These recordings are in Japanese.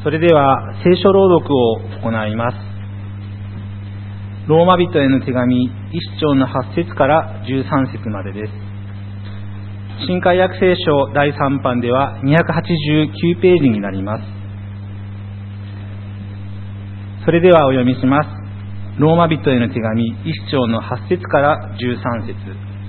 それでは聖書朗読を行います。ローマ人への手紙1章の8節から13節までです。新海訳聖書第3版では289ページになります。それではお読みします。ローマ人への手紙1章の8節から13節。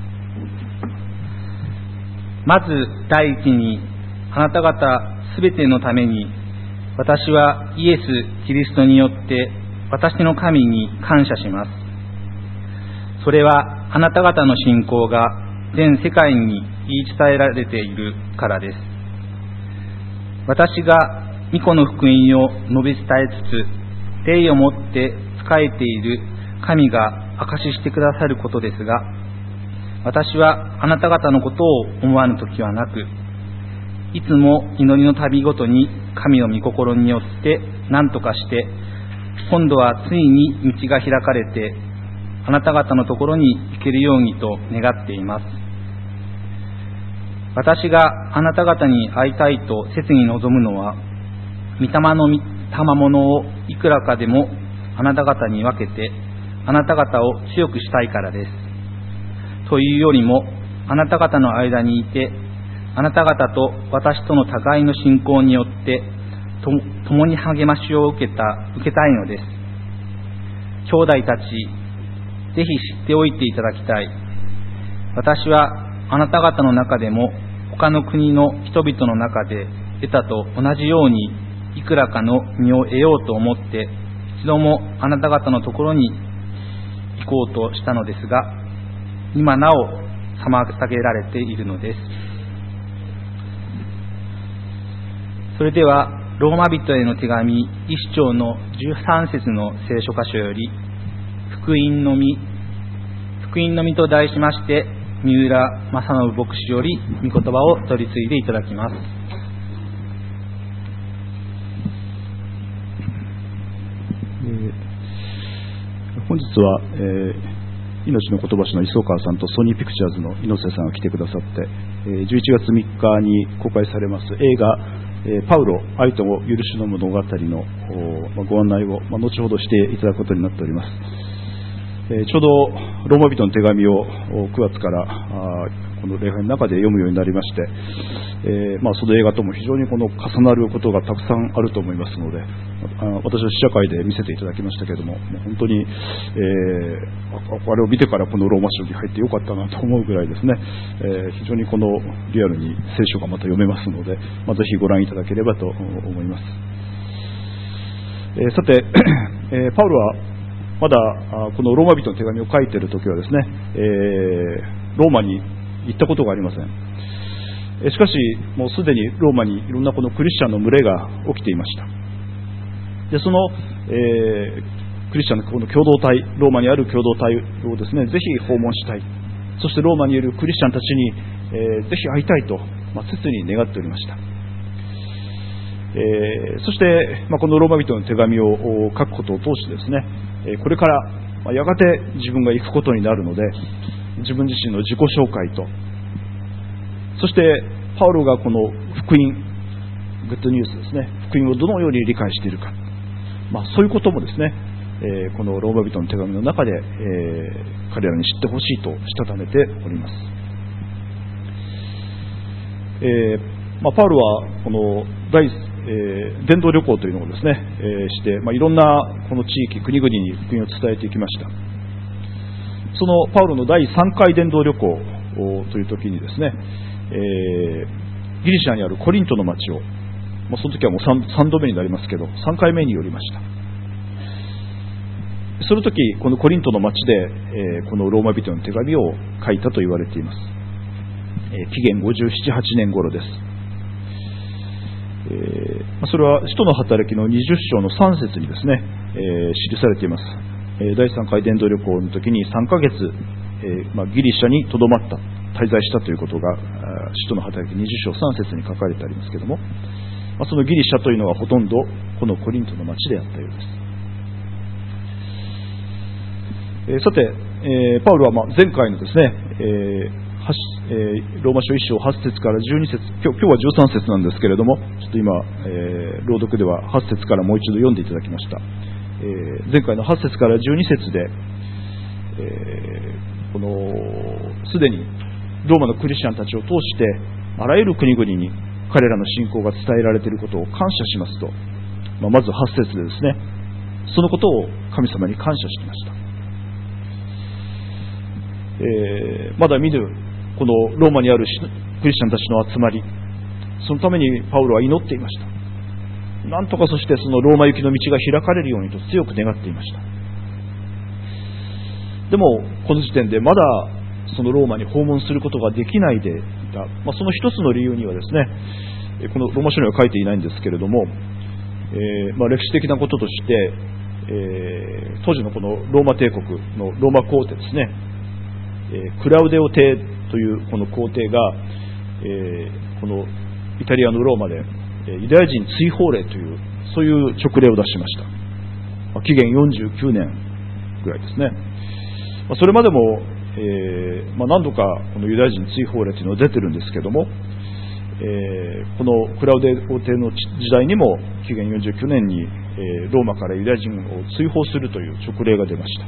まず第一に、あなた方すべてのために私はイエス・キリストによって私の神に感謝します。それはあなた方の信仰が全世界に言い伝えられているからです。私が御子の福音を述べ伝えつつ、霊をもって仕えている神が証ししてくださることですが、私はあなた方のことを思わぬときはなく、いつも祈りの旅ごとに神の御心によって何とかして、今度はついに道が開かれてあなた方のところに行けるようにと願っています。私があなた方に会いたいと切に望むのは、御霊の賜物をいくらかでもあなた方に分けてあなた方を強くしたいからです。というよりも、あなた方の間にいてあなた方と私との互いの信仰によって共に励ましを受けたいのです。兄弟たち、ぜひ知っておいていただきたい。私はあなた方の中でも他の国の人々の中で得たと同じようにいくらかの身を得ようと思って一度もあなた方のところに行こうとしたのですが、今なお妨げられているのです。それではローマ人への手紙1章の13節の聖書箇所より、福音の実と題しまして、三浦正信牧師より御言葉を取り継いでいただきます。 本日は、命の言葉師の磯川さんとソニーピクチャーズの猪瀬さんが来てくださって、11月3日に公開されます映画パウロ愛と許しの物語のご案内を後ほどしていただくことになっております。ちょうどローマ人の手紙を9月からこの礼拝の中で読むようになりまして、その映画とも非常に重なることがたくさんあると思いますので、私は試写会で見せていただきましたけれども、本当に、あれを見てからこのローマ書に入ってよかったなと思うぐらいですね、非常にリアルに聖書がまた読めますので、ぜひご覧いただければと思います。さて、パウロはまだこのローマ人の手紙を書いているときはですね、ローマに行ったことがありません。しかしもうすでにローマにいろんなこのクリスチャンの群れが起きていました。でその、クリスチャンのこの共同体、ローマにある共同体をですね、ぜひ訪問したい、そしてローマにいるクリスチャンたちに、ぜひ会いたいと、切に願っておりました。そして、このローマ人の手紙を書くことを通してですね、これからやがて自分が行くことになるので、自分自身の自己紹介と、そしてパウロがこの福音、グッドニュースですね、福音をどのように理解しているか、そういうこともですね、このローマ人の手紙の中で、彼らに知ってほしいとしたためております。パウロはこの伝道旅行というのをですね、して、いろんなこの地域、国々に福音を伝えていきました。そのパウロの第3回伝道旅行という時にですね、ギリシャにあるコリントの町を、その時はもう 3度目になりますけど、3回目に寄りました。その時このコリントの町で、このローマ人の手紙を書いたと言われています。紀元57、8年頃です。それは使徒の働きの20章の3節にですね、記されています。第3回伝道旅行の時に3ヶ月、ギリシャにとどまった、滞在したということが使徒の働き20章3節に書かれてありますけれども、そのギリシャというのはほとんどこのコリントの町であったようです。さて、パウロは前回のですね、 ローマ書1章8節から12節、今日は13節なんですけれども、ちょっと今、朗読では8節からもう一度読んでいただきました。前回の8節から12節で、すでにローマのクリスチャンたちを通してあらゆる国々に彼らの信仰が伝えられていることを感謝しますと、まず8節でですね、そのことを神様に感謝していました。まだ見ぬこのローマにあるクリスチャンたちの集まり、そのためにパウロは祈っていました。なんとかそしてそのローマ行きの道が開かれるようにと強く願っていました。でもこの時点でまだそのローマに訪問することができないでいた、その一つの理由にはですね、このローマ書には書いていないんですけれども、歴史的なこととして、当時のこのローマ帝国のローマ皇帝ですね、クラウデオ帝というこの皇帝が、このイタリアのローマでユダヤ人追放令というそういう勅令を出しました。紀元49年ぐらいですね。それまでも、何度かこのユダヤ人追放令というのは出てるんですけども、このクラウデオ帝の時代にも紀元49年に、ローマからユダヤ人を追放するという勅令が出ました。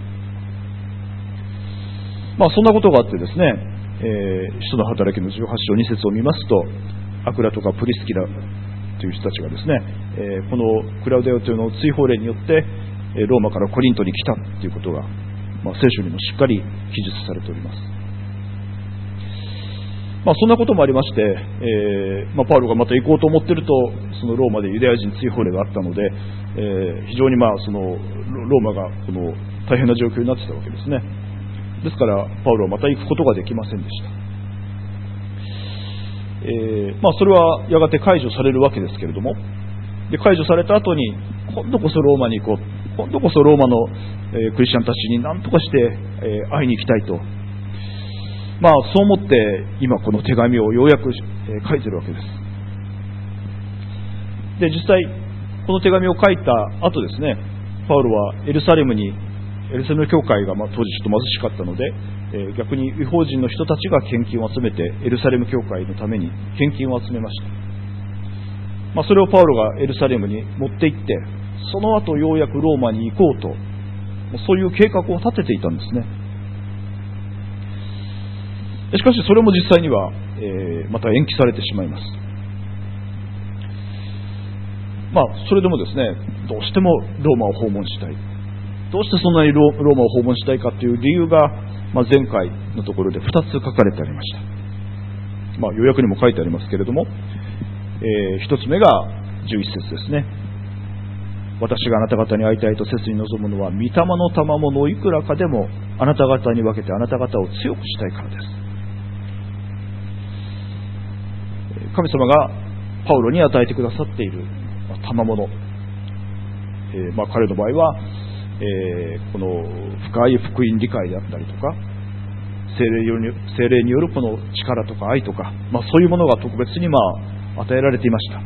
そんなことがあってですね、使徒の働きの18章2節を見ますと、アクラとかプリスキラという人たちがですね、このクラウデオ帝の追放令によってローマからコリントに来たということが、聖書にもしっかり記述されております。そんなこともありまして、パウロがまた行こうと思っていると、そのローマでユダヤ人追放令があったので、非常にそのローマがこの大変な状況になっていたわけですね。ですからパウロはまた行くことができませんでした。それはやがて解除されるわけですけれども、で解除された後に今度こそローマに行こう、今度こそローマの、クリスチャンたちに何とかして、会いに行きたいと、そう思って今この手紙をようやく、書いているわけです。で実際この手紙を書いた後ですね、パウロはエルサレム教会が当時ちょっと貧しかったので、逆に異邦人の人たちが献金を集めてエルサレム教会のために献金を集めました。それをパウロがエルサレムに持って行って、その後ようやくローマに行こうと、そういう計画を立てていたんですね。しかしそれも実際には、また延期されてしまいます。それでもですね、どうしてもローマを訪問したい、どうしてそんなにローマを訪問したいかという理由が、前回のところで2つ書かれてありました。要約にも書いてありますけれども、1つ目が11節ですね。私があなた方に会いたいと切に望むのは、御霊の賜物をいくらかでもあなた方に分けてあなた方を強くしたいからです。神様がパウロに与えてくださっている賜物、彼の場合は、この深い福音理解であったりとか、聖霊によるこの力とか愛とか、そういうものが特別に与えられていました。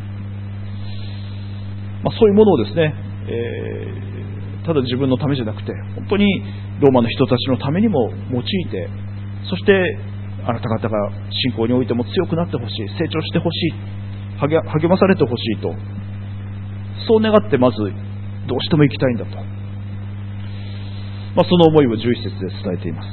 そういうものをですね、ただ自分のためじゃなくて、本当にローマの人たちのためにも用いて、そしてあなた方が信仰においても強くなってほしい、成長してほしい、励まされてほしいと、そう願ってまずどうしても行きたいんだと、その思いを11節で伝えています。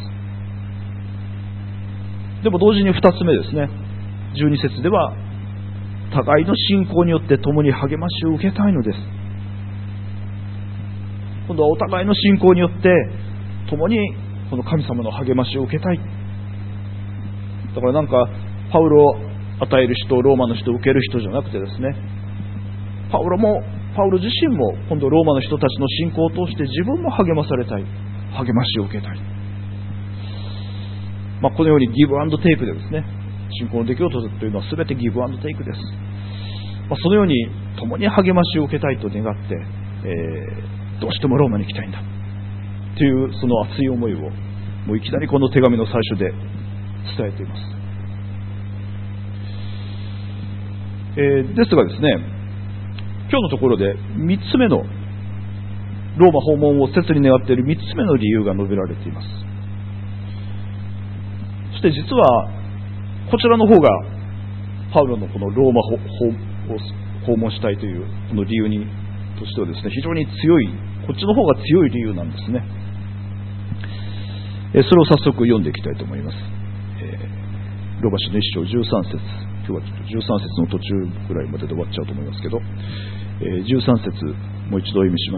でも同時に2つ目ですね、12節では、互いの信仰によって共に励ましを受けたいのです。今度はお互いの信仰によって共にこの神様の励ましを受けたい。だからパウロを与える人、ローマの人を受ける人じゃなくてですね、パウロ自身も今度ローマの人たちの信仰を通して自分も励まされたい、励ましを受けたい。このようにギブアンドテイクでですね、信仰の出来事というのは全てギブアンドテイクです。そのように共に励ましを受けたいと願って、どうしてもローマに行きたいんだというその熱い思いをもういきなりこの手紙の最初で伝えています。ですがですね、今日のところで3つ目のローマ訪問を切に願っている3つ目の理由が述べられています。そして実はこちらの方がパウロのこのローマを訪問したいというこの理由にとしてはですね、非常に強い、こっちの方が強い理由なんですね。それを早速読んでいきたいと思います。ローマ書の1章13節、今日はちょっと13節の途中ぐらいまでで終わっちゃうと思いますけど、13節もう一度お読みします。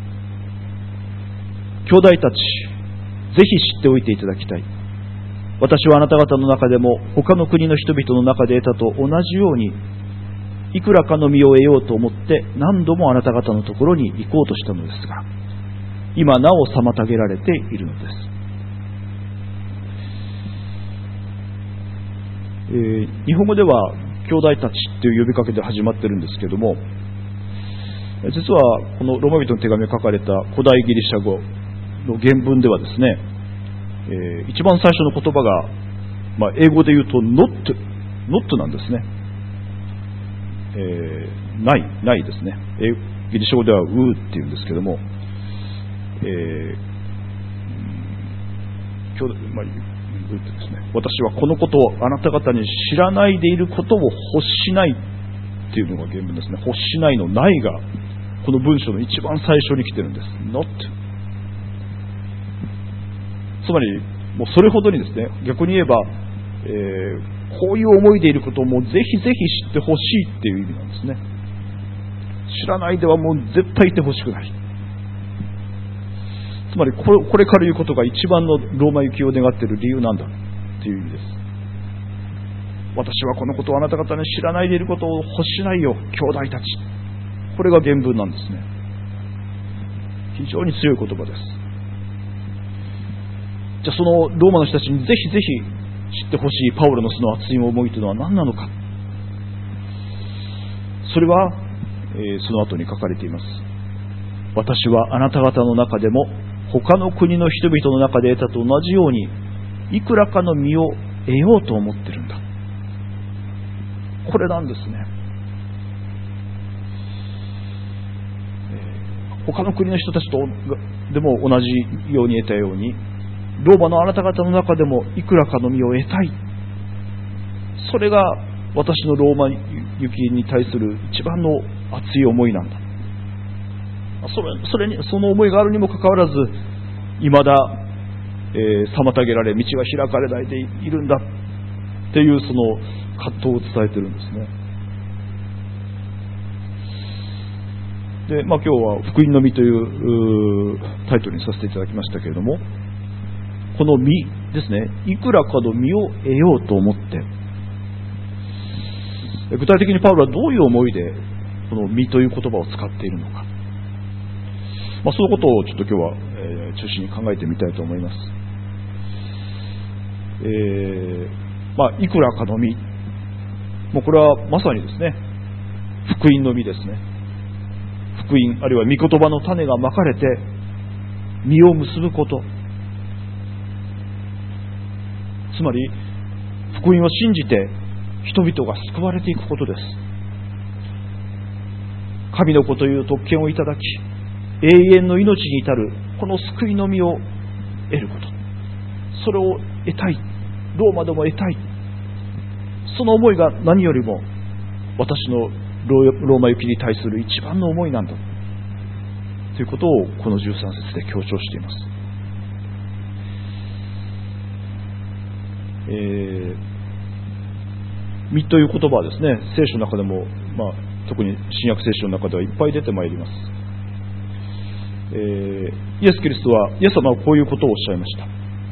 兄弟たち、ぜひ知っておいていただきたい。私はあなた方の中でも他の国の人々の中で得たと同じように、いくらかの身を得ようと思って何度もあなた方のところに行こうとしたのですが、今なお妨げられているのです。日本語では兄弟たちという呼びかけで始まってるんですけども、実はこのローマ人の手紙が書かれた古代ギリシャ語の原文ではですね、一番最初の言葉が、英語で言うと not なんですね。ないですね。ギリシャ語ではウーっていうんですけども、ですね、私はこのことをあなた方に知らないでいることを欲しないっていうのが原文ですね。欲しないのないがこの文章の一番最初に来てるんです。not。 つまりもうそれほどにですね、逆に言えば、こういう思いでいることをもうぜひぜひ知ってほしいっていう意味なんですね。知らないではもう絶対いてほしくない。つまりこれから言うことが一番のローマ行きを願っている理由なんだという意味です。私はこのことをあなた方に知らないでいることを欲しないよ、兄弟たち。これが原文なんですね。非常に強い言葉です。じゃあそのローマの人たちにぜひぜひ知ってほしいパウロのその熱い思いというのは何なのか。それは、その後に書かれています。私はあなた方の中でも他の国の人々の中で得たと同じようにいくらかの身を得ようと思ってるんだ。これなんですね。他の国の人たちとでも同じように得たように、ローマのあなた方の中でもいくらかの身を得たい。それが私のローマ行きに対する一番の熱い思いなんだ。その思いがあるにもかかわらず、未だ、妨げられ道が開かれないでいるんだっていうその葛藤を伝えてるんですね。で、今日は福音の実というタイトルにさせていただきましたけれども、この実ですね、いくらかの実を得ようと思って、具体的にパウロはどういう思いでこの実という言葉を使っているのか、そういうことをちょっと今日は、中心に考えてみたいと思います。いくらかの実、もうこれはまさにですね、福音の実ですね。福音あるいは御言葉の種がまかれて実を結ぶこと、つまり福音を信じて人々が救われていくことです。神の子という特権をいただき、永遠の命に至るこの救いの実を得ること、それを得たい、ローマでも得たい、その思いが何よりも私のローマ行きに対する一番の思いなんだということをこの13節で強調しています。実という言葉はですね、聖書の中でも、特に新約聖書の中ではいっぱい出てまいります。イエス・キリストは、イエス様はこういうことをおっしゃいました。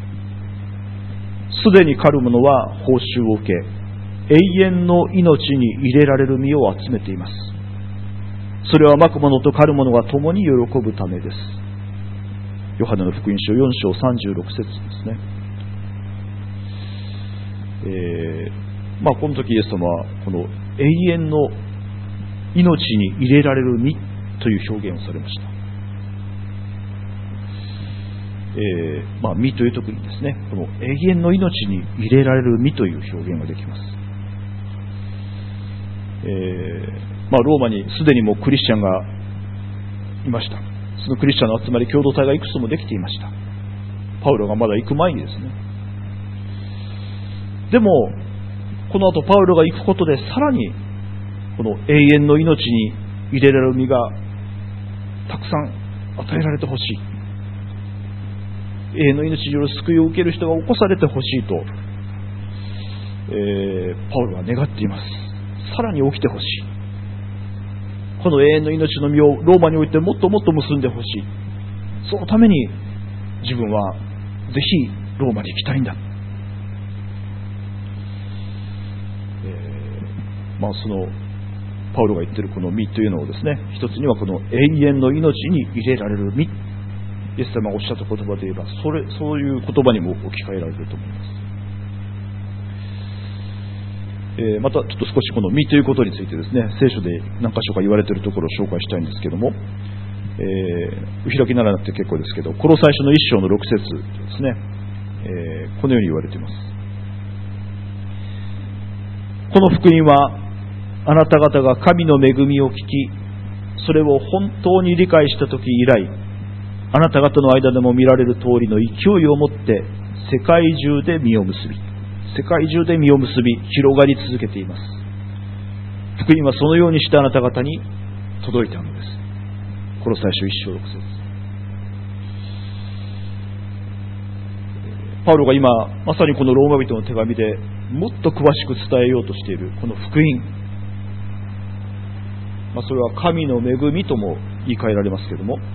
すでに狩る者は報酬を受け、永遠の命に入れられる実を集めています。それはまく者と狩る者が共に喜ぶためです。ヨハネの福音書4章36節ですね。この時イエス様はこの永遠の命に入れられる実という表現をされました。実という時にですね、この永遠の命に入れられる実という表現ができます。ローマにすでにもうクリスチャンがいました。そのクリスチャンの集まり、共同体がいくつもできていました。パウロがまだ行く前にですね。でもこの後パウロが行くことで、さらにこの永遠の命に入れられる身がたくさん与えられてほしい、永遠の命による救いを受ける人が起こされてほしいと、パウロは願っています。さらに起きてほしい。この永遠の命の実をローマにおいてもっともっと結んでほしい。そのために自分はぜひローマに行きたいんだ。そのパウロが言っているこの実というのをですね、一つにはこの永遠の命に入れられる実、イエス様がおっしゃった言葉で言えばそういう言葉にも置き換えられると思います。またちょっと少しこの実ということについてですね、聖書で何箇所か言われているところを紹介したいんですけども、お開きにならなくて結構ですけど、この最初の一章の6節ですね、このように言われています。この福音はあなた方が神の恵みを聞き、それを本当に理解したとき以来、あなた方の間でも見られる通りの勢いを持って世界中で実を結び広がり続けています。福音はそのようにしてあなた方に届いたのです。この最初一章6節。パウロが今まさにこのローマ人の手紙でもっと詳しく伝えようとしているこの福音、それは神の恵みとも言い換えられますけれども、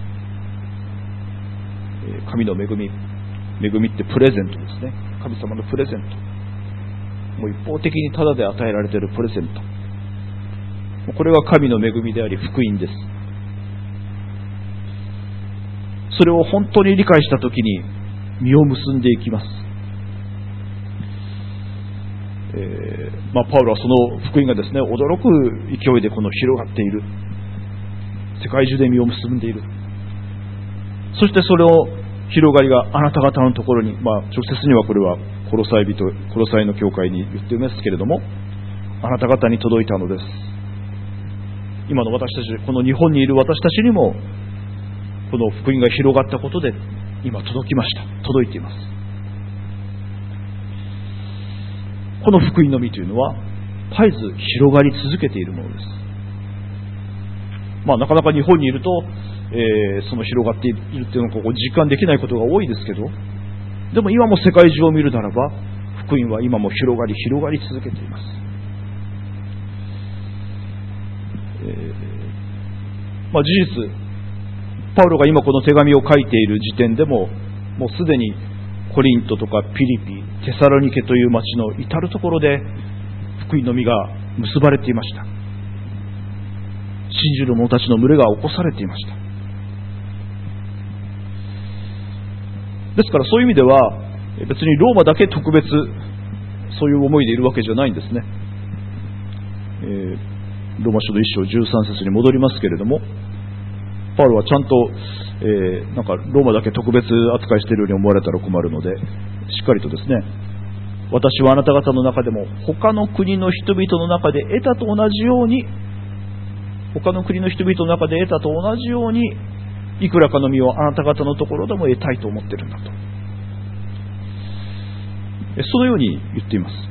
神の恵みってプレゼントですね。神様のプレゼント、もう一方的にタダで与えられているプレゼント、これが神の恵みであり福音です。それを本当に理解したときに実を結んでいきます。パウロはその福音がですね、驚く勢いでこの広がっている、世界中で実を結んでいる。そしてそれを広がりがあなた方のところに、直接にはこれはコロサイの教会に言っていますけれども、あなた方に届いたのです。今の私たち、この日本にいる私たちにもこの福音が広がったことで今届いています。この福音の実というのは絶えず広がり続けているものです。なかなか日本にいると、その広がっているというのを実感できないことが多いですけど、でも今も世界中を見るならば福音は今も広がり続けています。事実パウロが今この手紙を書いている時点でももうすでにコリントとかピリピ、テサロニケという町の至るところで福音の実が結ばれていました。信じる者たちの群れが起こされていました。ですからそういう意味では別にローマだけ特別そういう思いでいるわけじゃないんですね。ローマ書の1章13節に戻りますけれども、パウロはちゃんと、ローマだけ特別扱いしているように思われたら困るので、しっかりとですね、私はあなた方の中でも他の国の人々の中で得たと同じようにいくらかの実をあなた方のところでも得たいと思っているんだと、そのように言っています。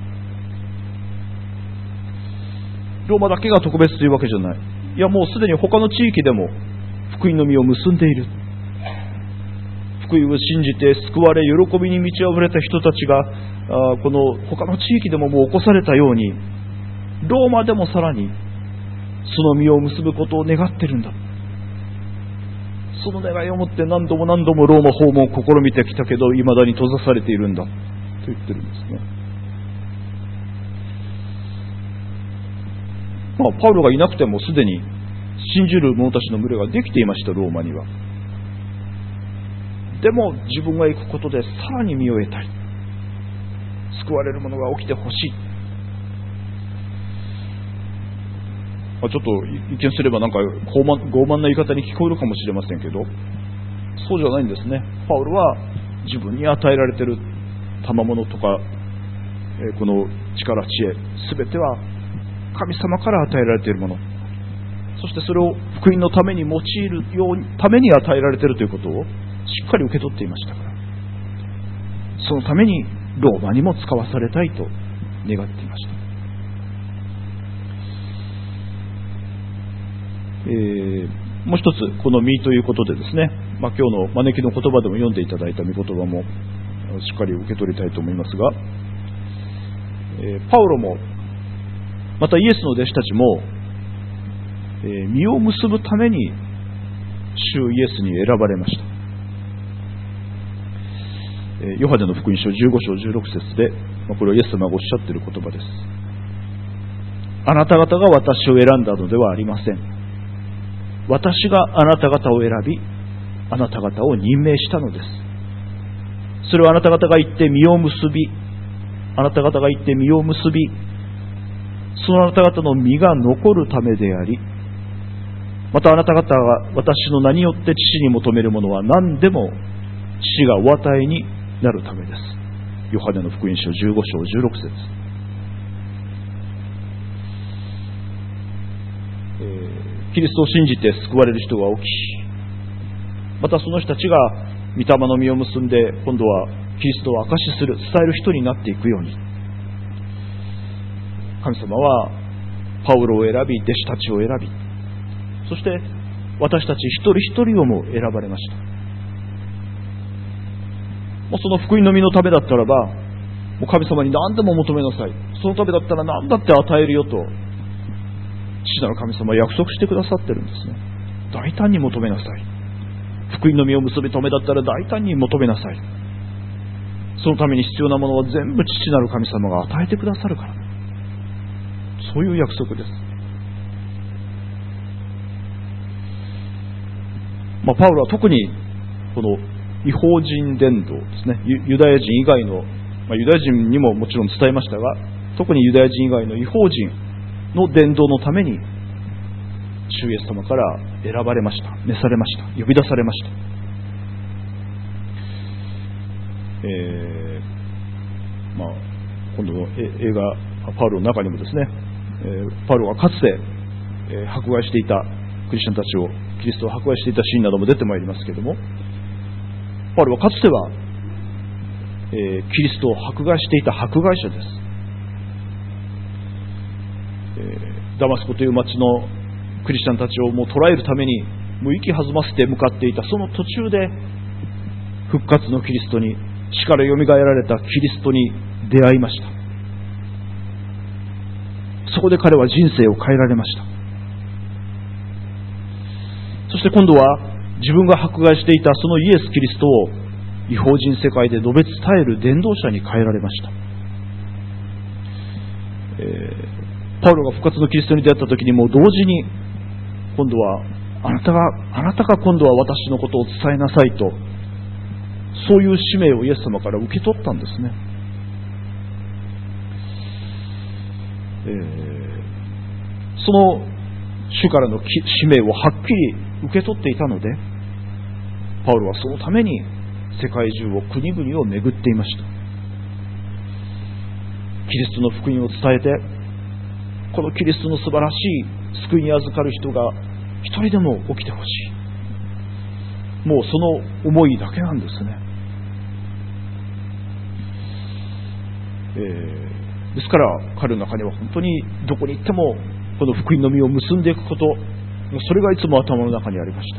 ローマだけが特別というわけじゃない。いや、もうすでに他の地域でも福音の実を結んでいる。福音を信じて救われ喜びに満ち溢れた人たちがこの他の地域でももう起こされたように、ローマでもさらにその実を結ぶことを願っているんだ。その願いを持って何度もローマ訪問を試みてきたけど未だに閉ざされているんだと言ってるんですね。パウロがいなくてもすでに信じる者たちの群れができていました、ローマには。でも自分が行くことでさらに実を得たい、救われるものが起きてほしい。ちょっと一見すればなんか傲慢な言い方に聞こえるかもしれませんけど、そうじゃないんですね。パウロは自分に与えられている賜物とか、この力、知恵、すべては神様から与えられているもの、そしてそれを福音のために用いるために与えられているということをしっかり受け取っていましたから、そのためにローマにも使わされたいと願っていました。 もう一つこの身ということでですね、今日の招きの言葉でも読んでいただいた御言葉もしっかり受け取りたいと思いますが、パウロもまたイエスの弟子たちも、実を結ぶために主イエスに選ばれました。ヨハネの福音書15章16節で、これはイエス様がおっしゃっている言葉です。あなた方が私を選んだのではありません。私があなた方を選び、あなた方を任命したのです。それはあなた方が行って実を結び、あなた方が行って実を結び、そのあなた方の実が残るためであり、またあなた方が私の名によって父に求めるものは何でも父がお与えになるためです。ヨハネの福音書15章16節、キリストを信じて救われる人が起き、またその人たちが御霊の実を結んで、今度はキリストを証しする、伝える人になっていくように、神様はパウロを選び、弟子たちを選び、そして私たち一人一人をも選ばれました。その福音の実のためだったらば、もう神様に何でも求めなさい、そのためだったら何だって与えるよと父なる神様は約束してくださってるんですね。大胆に求めなさい。福音の実を結び止めだったら大胆に求めなさい。そのために必要なものは全部父なる神様が与えてくださるから、そういう約束です。パウロは特にこの異邦人伝道ですね、ユダヤ人以外の、ユダヤ人にももちろん伝えましたが、特にユダヤ人以外の異邦人の伝道のために主イエス様から選ばれました、召されました、呼び出されました。今度の映画パウロの中にもですね、パウロがかつて迫害していたクリスチャンたちを、キリストを迫害していたシーンなども出てまいりますけれども、パウロはかつては、キリストを迫害していた迫害者です。ダマスコという町のクリスチャンたちをもう捕らえるためにもう息弾ませて向かっていた、その途中で復活のキリストに、死からよみがえられたキリストに出会いました。そこで彼は人生を変えられました。そして今度は自分が迫害していたそのイエス・キリストを異邦人世界で述べ伝える伝道者に変えられました。パウロが復活のキリストに出会った時にも同時に、今度はあなたが今度は私のことを伝えなさいと、そういう使命をイエス様から受け取ったんですね。その主からの使命をはっきり受け取っていたので、パウロはそのために世界中を、国々を巡っていました。キリストの福音を伝えて、このキリストの素晴らしい救いに預かる人が一人でも起きてほしい、もうその思いだけなんですね。ですから彼の中には本当にどこに行ってもこの福音の実を結んでいくこと、それがいつも頭の中にありました。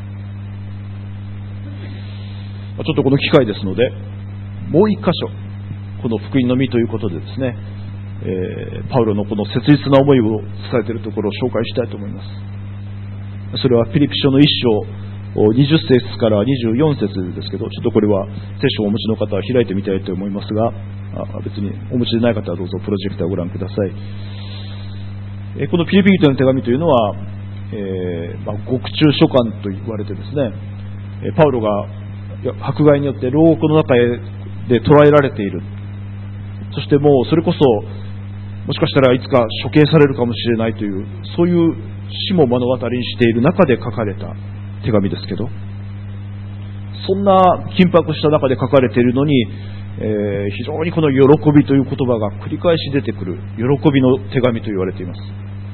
ちょっとこの機会ですので、もう一箇所この福音の実ということでですね、パウロのこの切実な思いを伝えているところを紹介したいと思います。それはフィリピ書の1章20節から24節ですけど、ちょっとこれは聖書をお持ちの方は開いてみたいと思いますが、別にお持ちでない方はどうぞプロジェクターをご覧ください。このフィリピ人の手紙というのは、獄中書簡と言われてですね、パウロが迫害によって牢獄の中で捕らえられている、そしてもうそれこそもしかしたらいつか処刑されるかもしれないという、そういう死も目の当たりにしている中で書かれた手紙ですけど、そんな緊迫した中で書かれているのに、非常にこの喜びという言葉が繰り返し出てくる喜びの手紙と言われています。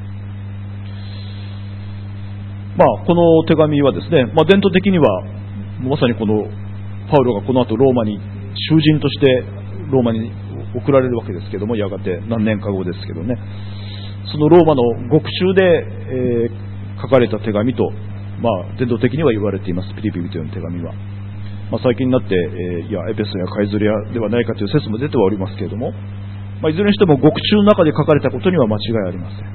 この手紙はですね、伝統的にはまさにこのパウロがこの後ローマに囚人としてローマに送られるわけですけども、やがて何年か後ですけどね、そのローマの獄中で、 書かれた手紙と、伝統的には言われています。ピリピ人への手紙は。最近になって、いやエペソやカイズリアではないかという説も出てはおりますけれども、いずれにしても獄中の中で書かれたことには間違いありません。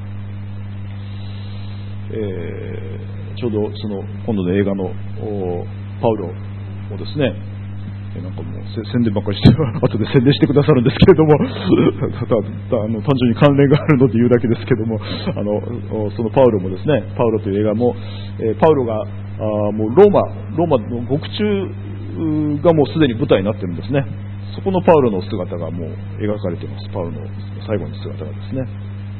ちょうど今度の映画のパウロをですね、なんかもう宣伝ばっかりして後で宣伝してくださるんですけれども単純に関連があるので言うだけですけども、そのパウロもですね、パウロという映画も、パウロがもうローマの獄中がもうすでに舞台になってるんですね。そこのパウロの姿がもう描かれています。パウロの最後の姿がですね、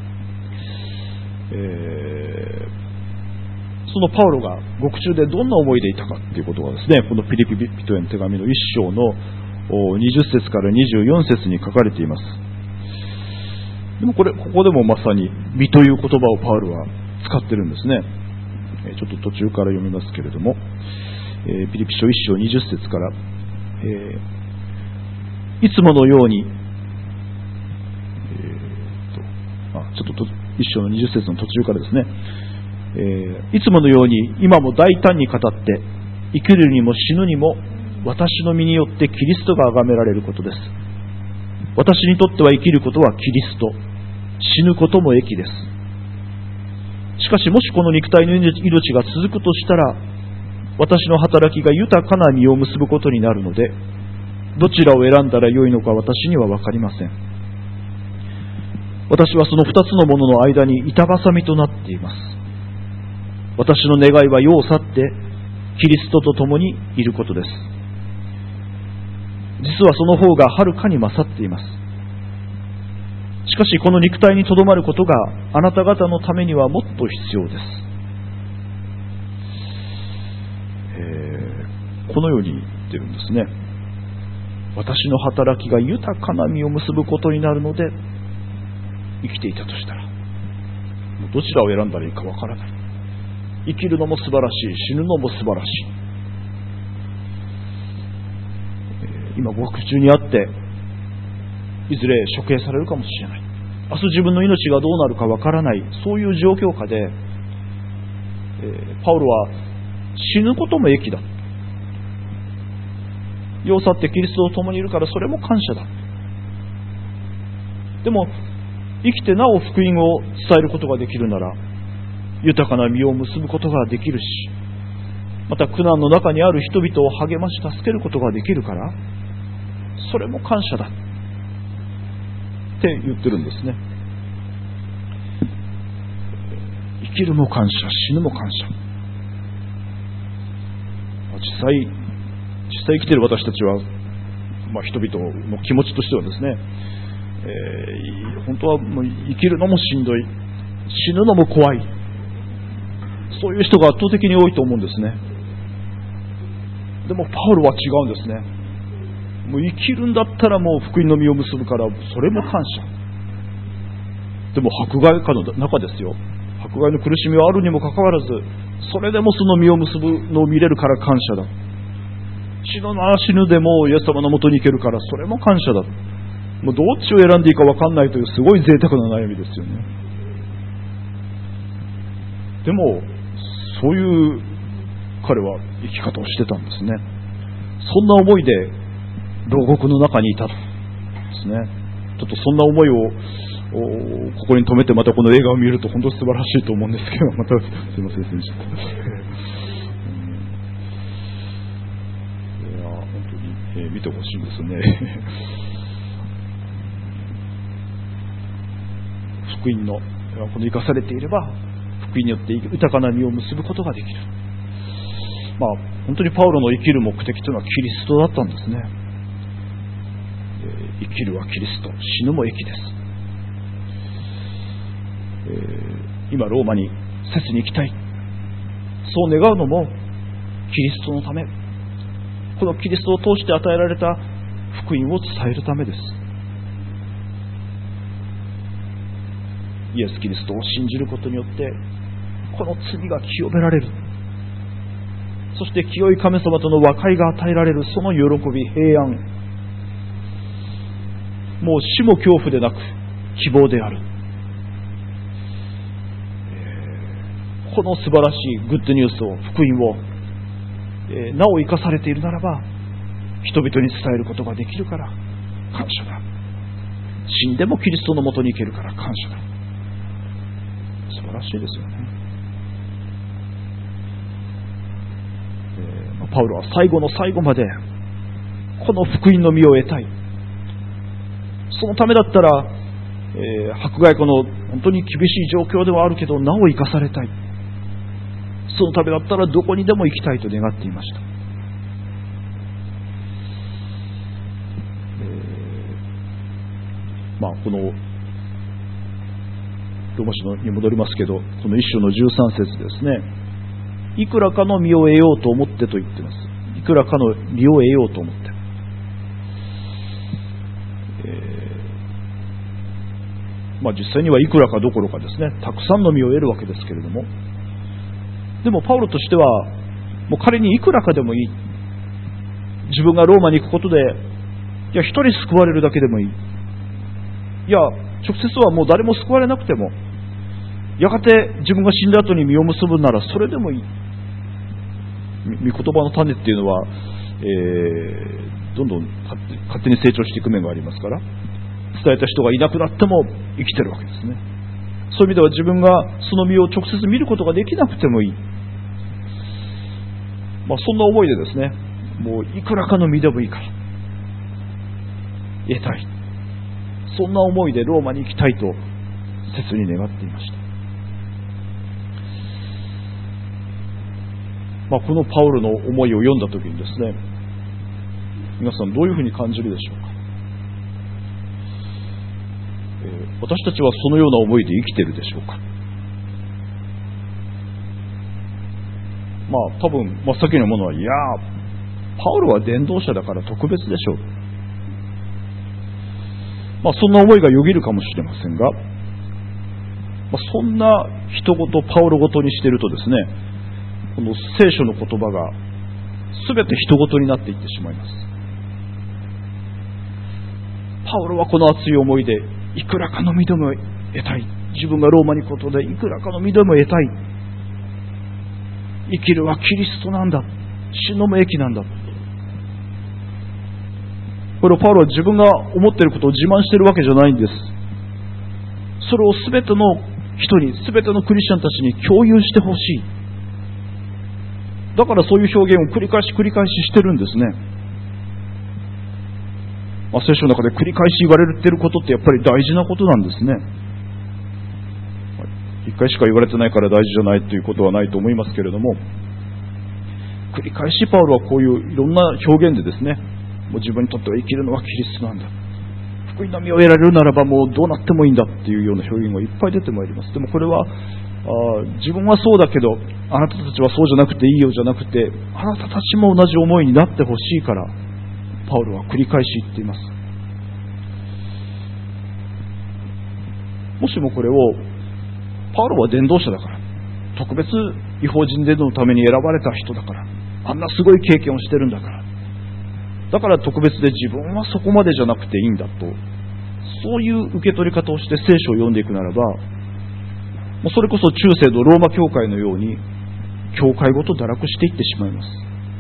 そのパウロが獄中でどんな思いでいたかということがですね、このピリピ人への手紙の1章の20節から24節に書かれています。でもここでもまさに身という言葉をパウロは使ってるんですね。ちょっと途中から読みますけれども、ピリピ書1章20節から、いつものように、ちょっと1章の20節の途中からですね、いつものように今も大胆に語って生きるにも死ぬにも私の身によってキリストが崇められることです。私にとっては生きることはキリスト、死ぬことも益です。しかしもしこの肉体の命が続くとしたら、私の働きが豊かな実を結ぶことになるので、どちらを選んだらよいのか私には分かりません。私はその2つのものの間に板挟みとなっています。私の願いは世を去ってキリストと共にいることです。実はその方がはるかに勝っています。しかしこの肉体にとどまることがあなた方のためにはもっと必要です。このように言ってるんですね。私の働きが豊かな実を結ぶことになるので、生きていたとしたらどちらを選んだらいいかわからない。生きるのも素晴らしい、死ぬのも素晴らしい。今獄中にあっていずれ処刑されるかもしれない。明日自分の命がどうなるかわからない、そういう状況下で、パウロは死ぬことも益だ、世を去ってキリストと共にいるからそれも感謝だ。でも生きてなお福音を伝えることができるなら豊かな実を結ぶことができるし、また苦難の中にある人々を励まし助けることができるから、それも感謝だって言ってるんですね。生きるも感謝、死ぬも感謝。実際生きている私たちは、人々の気持ちとしてはですね、本当はもう生きるのもしんどい、死ぬのも怖い、そういう人が圧倒的に多いと思うんですね。でもパウロは違うんですね。もう生きるんだったらもう福音の実を結ぶから、それも感謝。でも迫害下の中ですよ。迫害の苦しみはあるにもかかわらず、それでもその実を結ぶのを見れるから感謝だ。死ぬなら死ぬでもイエス様のもとに行けるから、それも感謝だ。もうどっちを選んでいいか分かんないというすごい贅沢な悩みですよね。でもそういう彼は生き方をしてたんですね。そんな思いで牢獄の中にいたんですね。ちょっとそんな思いをここに留めて、またこの映画を見ると本当に素晴らしいと思うんですけど、またすいません、先生。いや本当に、見てほしいんですね。福音のこの生かされていれば、福音によって豊かな実を結ぶことができる。本当にパウロの生きる目的というのはキリストだったんですね。生きるはキリスト、死ぬも益です。今ローマに切に行きたい、そう願うのもキリストのため、このキリストを通して与えられた福音を伝えるためです。イエス・キリストを信じることによってこの罪が清められる。そして清い神様との和解が与えられる、その喜び、平安、もう死も恐怖でなく希望である。 この素晴らしいグッドニュースを、福音を、なお生かされているならば、人々に伝えることができるから感謝だ。死んでもキリストのもとに行けるから感謝だ。素晴らしいですよね。パウロは最後の最後までこの福音の実を得たい。そのためだったら、迫害この本当に厳しい状況ではあるけど、なお生かされたい。そのためだったらどこにでも行きたいと願っていました。このローマ書に戻りますけど、この一章の13節ですね。いくらかの実を得ようと思ってと言っています。いくらかの実を得ようと思って。実際にはいくらかどころかですね、たくさんの実を得るわけですけれども、でもパウロとしては、もう仮にいくらかでもいい。自分がローマに行くことで、いや、一人救われるだけでもいい。いや、直接はもう誰も救われなくても、やがて自分が死んだ後に実を結ぶならそれでもいい。御言葉の種っていうのは、どんどん勝手に成長していく面がありますから、伝えた人がいなくなっても生きてるわけですね。そういう意味では自分がその実を直接見ることができなくてもいい。そんな思いでですね、もういくらかの実でもいいから得たい。そんな思いでローマに行きたいと切に願っていました。このパウロの思いを読んだときにですね、皆さんどういうふうに感じるでしょうか。私たちはそのような思いで生きているでしょうか。多分真っ先のものは、いやパウロは伝道者だから特別でしょう。そんな思いがよぎるかもしれませんが、そんな人ごとパウロごとにしているとですね、この聖書の言葉が全て人ごとになっていってしまいます。パウロはこの熱い思いでいくらかの実でも得たい。自分がローマに行くことでいくらかの実でも得たい。生きるはキリストなんだ。死のも益なんだ。これをパウロは自分が思っていることを自慢しているわけじゃないんです。それを全ての人に、全てのクリスチャンたちに共有してほしい。だからそういう表現を繰り返ししてるんですね。聖書の中で繰り返し言われていることってやっぱり大事なことなんですね。一回しか言われてないから大事じゃないということはないと思いますけれども、繰り返しパウロはこういういろんな表現でですね、もう自分にとっては生きるのはキリストなんだ。福音の実を得られるならばもうどうなってもいいんだっていうような表現がいっぱい出てまいります。でもこれは自分はそうだけどあなたたちはそうじゃなくていいよじゃなくて、あなたたちも同じ思いになってほしいからパウロは繰り返し言っています。もしもこれをパウロは伝道者だから、特別異邦人伝道のために選ばれた人だから、あんなすごい経験をしてるんだから、だから特別で自分はそこまでじゃなくていいんだと、そういう受け取り方をして聖書を読んでいくならば、もうそれこそ中世のローマ教会のように教会ごと堕落していってしまいます。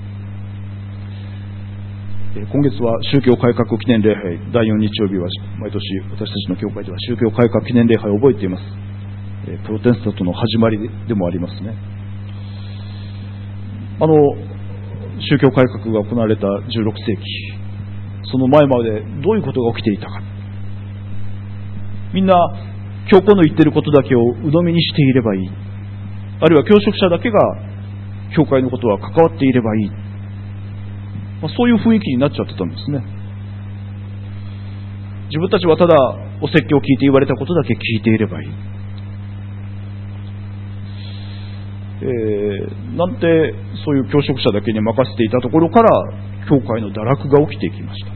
今月は宗教改革記念礼拝、第4日曜日は毎年私たちの教会では宗教改革記念礼拝を覚えています。プロテスタントの始まりでもありますね。宗教改革が行われた16世紀、その前までどういうことが起きていたか、みんな教皇の言っていることだけを鵜呑みにしていればいい、あるいは教職者だけが教会のことは関わっていればいい、そういう雰囲気になっちゃってたんですね。自分たちはただお説教を聞いて言われたことだけ聞いていればいい、なんてそういう教職者だけに任せていたところから教会の堕落が起きていきました。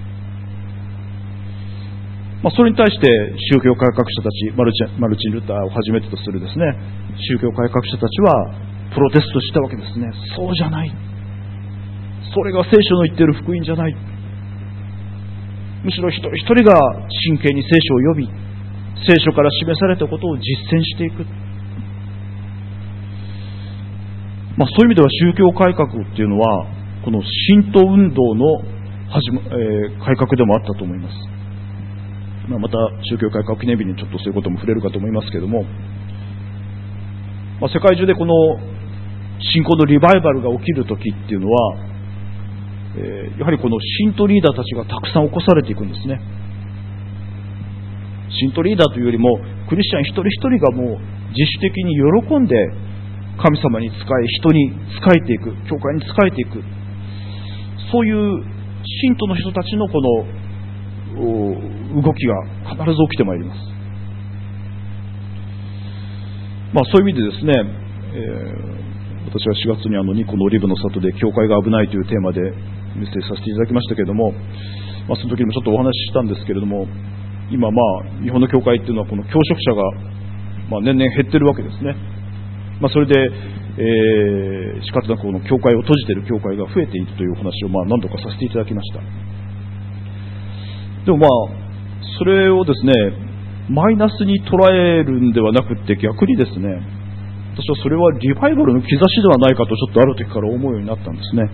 それに対して宗教改革者たち、マルチン・ルターをはじめとするですね、宗教改革者たちはプロテストしたわけですね。そうじゃない、それが聖書の言っている福音じゃない、むしろ一人一人が真剣に聖書を読み、聖書から示されたことを実践していく、 そういう意味では宗教改革っていうのはこの神道運動の改革でもあったと思います。また宗教改革記念日にちょっとそういうことも触れるかと思いますけれども、世界中でこの信仰のリバイバルが起きるときっていうのは、やはりこの信徒リーダーたちがたくさん起こされていくんですね。信徒リーダーというよりもクリスチャン一人一人がもう自主的に喜んで神様に仕え、人に仕えていく、教会に仕えていく、そういう信徒の人たちのこの動きが必ず起きてまいります。そういう意味でですね、私は4月にニコのオリーブの里で教会が危ないというテーマでメッセージさせていただきましたけれども、その時にもちょっとお話ししたんですけれども、今日本の教会っていうのはこの教職者が年々減ってるわけですね。それで、仕方なくこの教会を閉じている教会が増えているというお話を何度かさせていただきました。でもそれをですねマイナスに捉えるんではなくって逆にですね、私はそれはリバイバルの兆しではないかとちょっとある時から思うようになったんですね。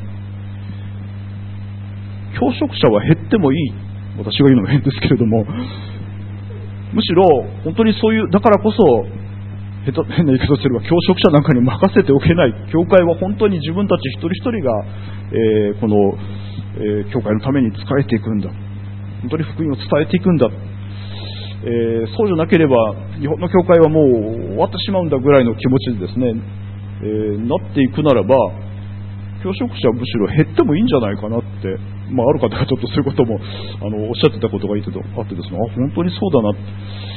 教職者は減ってもいい、私が言うのも変ですけれども、むしろ本当にそういうだからこそ変な言い方をすれば教職者なんかに任せておけない。教会は本当に自分たち一人一人が、この、教会のために仕えていくんだ、本当に福音を伝えていくんだ、そうじゃなければ日本の教会はもう終わってしまうんだぐらいの気持ちでですね、なっていくならば教職者はむしろ減ってもいいんじゃないかなって、ある方がちょっとそういうこともおっしゃってたことがあってですね、本当にそうだなって、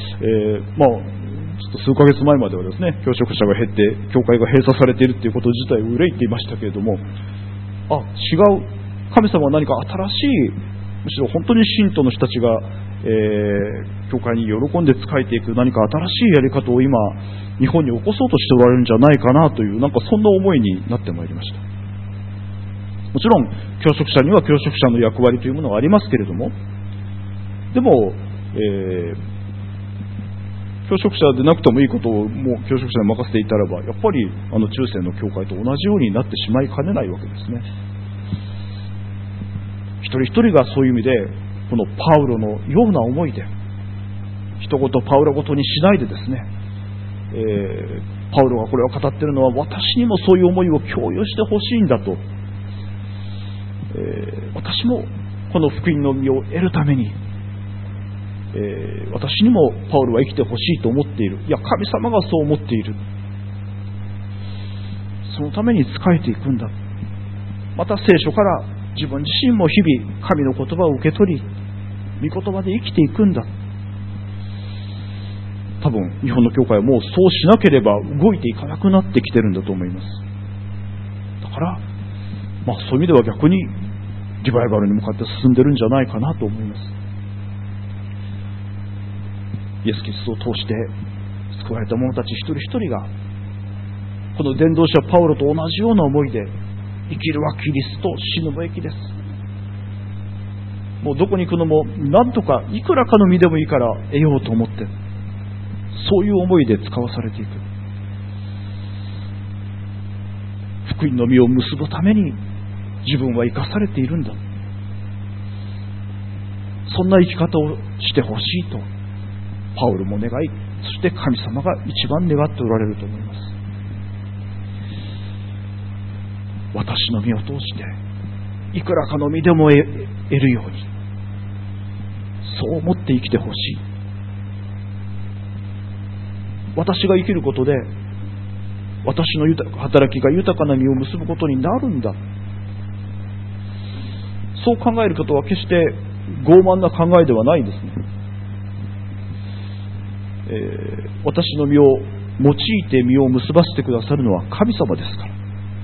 ちょっと数ヶ月前まではですね、教職者が減って教会が閉鎖されているということ自体を憂いていましたけれども、違う、神様は何か新しい、むしろ本当に信徒の人たちが、教会に喜んで仕えていく何か新しいやり方を今日本に起こそうとしておられるんじゃないかなという、そんな思いになってまいりました。もちろん教職者には教職者の役割というものがありますけれども、でも、教職者でなくてもいいことをもう教職者に任せていたらば、やっぱり中世の教会と同じようになってしまいかねないわけですね。一人一人がそういう意味でこのパウロのような思いで、人ごとパウロごとにしないでですね、パウロがこれを語っているのは私にもそういう思いを共有してほしいんだと、私もこの福音の実を得るために、私にもパウロは生きてほしいと思っている、いや神様がそう思っている、そのために仕えていくんだ。また聖書から自分自身も日々神の言葉を受け取り、御言葉で生きていくんだ。多分日本の教会はもうそうしなければ動いていかなくなってきてるんだと思います。だから、そういう意味では逆にリバイバルに向かって進んでるんじゃないかなと思います。イエス・キリストを通して救われた者たち一人一人がこの伝道者パウロと同じような思いで、生きるはキリスト、死ぬも益です。もうどこに行くのも何とかいくらかの身でもいいから得ようと思って、そういう思いで使わされていく。福音の実を結ぶために自分は生かされているんだ、そんな生き方をしてほしいとパウロも願い、そして神様が一番願っておられると思います。私の身を通していくらかの身でも得るように、そう思って生きてほしい。私が生きることで私の働きが豊かな実を結ぶことになるんだ、そう考えることは決して傲慢な考えではないですね。私の身を用いて実を結ばせてくださるのは神様ですから、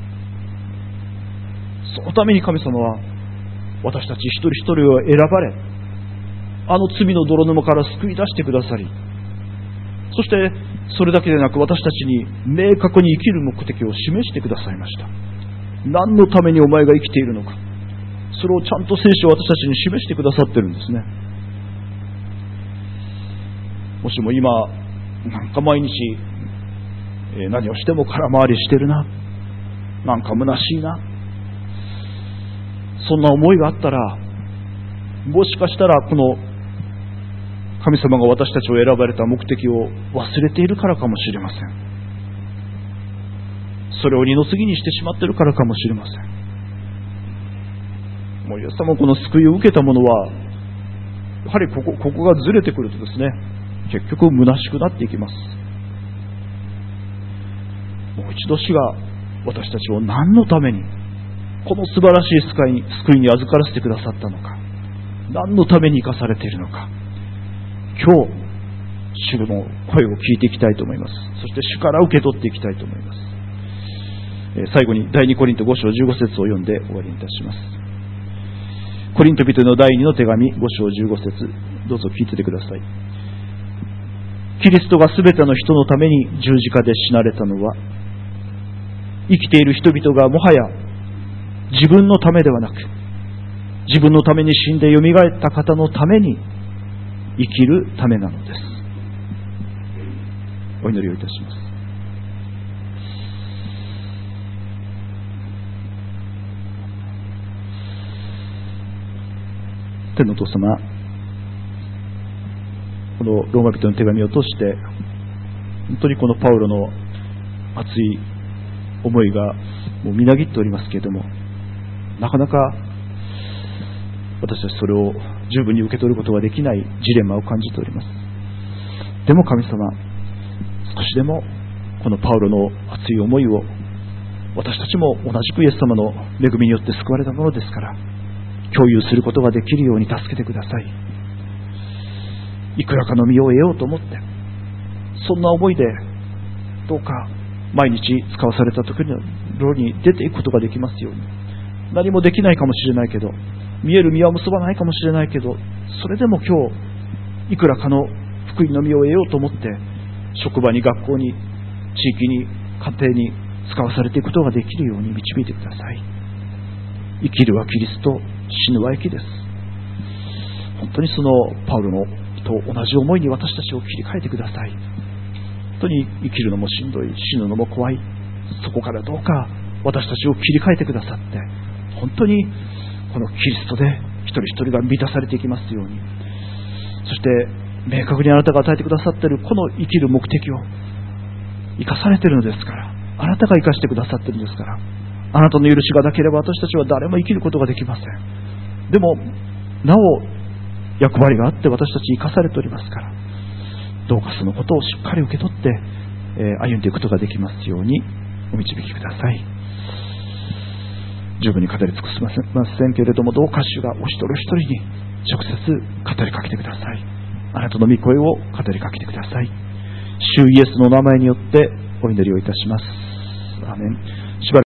そのために神様は私たち一人一人を選ばれ、罪の泥沼から救い出してくださり、そしてそれだけでなく私たちに明確に生きる目的を示してくださいました。何のためにお前が生きているのか、それをちゃんと聖書は私たちに示してくださってるんですね。もしも今なんか毎日何をしても空回りしてるな、 なんか虚しいな、そんな思いがあったら、もしかしたらこの神様が私たちを選ばれた目的を忘れているからかもしれません。それを二の次にしてしまっているからかもしれません。もうイエス様この救いを受けた者は、やはりここがずれてくるとですね、結局虚しくなっていきます。もう一度主が私たちを何のためにこの素晴らしい救いに預からせてくださったのか、何のために生かされているのか、今日主の声を聞いていきたいと思います。そして主から受け取っていきたいと思います。最後に第2コリント5章15節を読んで終わりにいたします。コリント人の第2の手紙5章15節、どうぞ聞いててください。キリストがすべての人のために十字架で死なれたのは、生きている人々がもはや自分のためではなく、自分のために死んでよみがえった方のために生きるためなのです。お祈りをいたします。天のお父様、このローマ人の手紙を通して本当にこのパウロの熱い思いがもうみなぎっておりますけれども、なかなか私たちそれを十分に受け取ることができないジレンマを感じております。でも神様、少しでもこのパウロの熱い思いを私たちも同じくイエス様の恵みによって救われたものですから共有することができるように助けてください。いくらかの身を得ようと思って、そんな思いでどうか毎日使わされた時に出ていくことができますように。何もできないかもしれないけど、見える実は結ばないかもしれないけど、それでも今日いくらかの福音の実を得ようと思って職場に学校に地域に家庭に使わされていくことができるように導いてください。生きるはキリスト、死ぬは益です。本当にそのパウロのと同じ思いに私たちを切り替えてください。本当に生きるのもしんどい、死ぬのも怖い、そこからどうか私たちを切り替えてくださって、本当にこのキリストで一人一人が満たされていきますように、そして明確にあなたが与えてくださっているこの生きる目的を生かされているのですから、あなたが生かしてくださっているんですから、あなたの許しがなければ私たちは誰も生きることができません。でもなお役割があって私たち生かされておりますから、どうかそのことをしっかり受け取って、歩んでいくことができますようにお導きください。十分に語り尽くせませんけれども、どうか主がお一人一人に直接語りかけてください。あなたの御声を語りかけてください。主イエスの名前によってお祈りをいたします。アーメン。